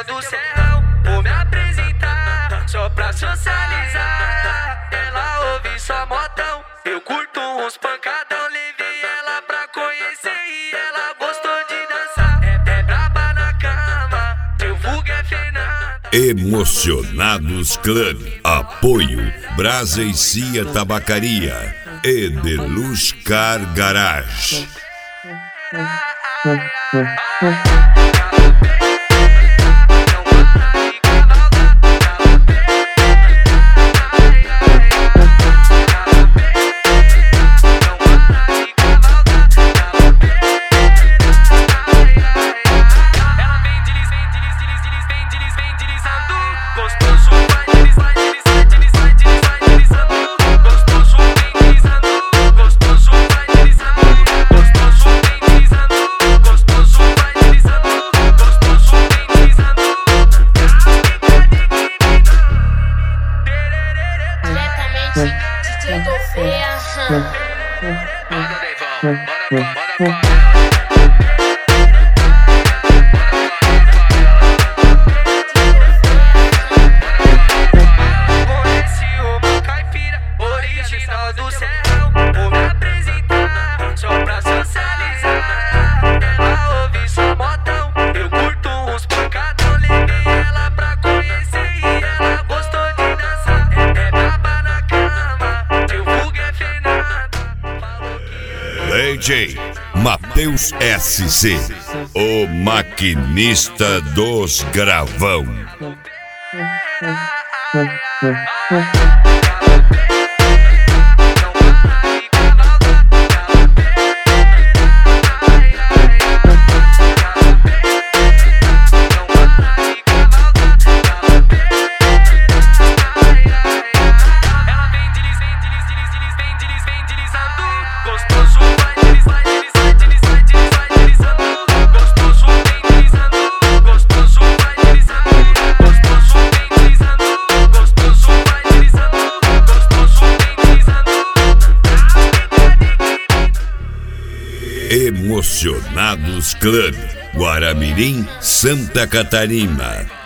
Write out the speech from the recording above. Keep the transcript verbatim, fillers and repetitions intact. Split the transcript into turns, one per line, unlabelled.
final do serrão, vou me apresentar só pra socializar. Ela ouve só modão, eu curto uns pancadão. Levei ela pra conhecer e ela gostou de dançar. É, é braba na cama, teu vulgo é Fernanda.
Emocionados Club. Apoio Brasa e Cia Tabacaria e Deluxe Car Garage.
Manda Deivão, manda, manda pra ela. Conheci uma caipira original do serrão, vou me apresentar só pra socializar. Ela ouve só modão, eu curto uns pancadão. Levei ela pra conhecer e ela gostou de dançar. É, é braba na cama, teu vulgo é Fernanda.
D J Matheus S C, o maquinista dos gravão. Emocionados Club, Guaramirim, Santa Catarina.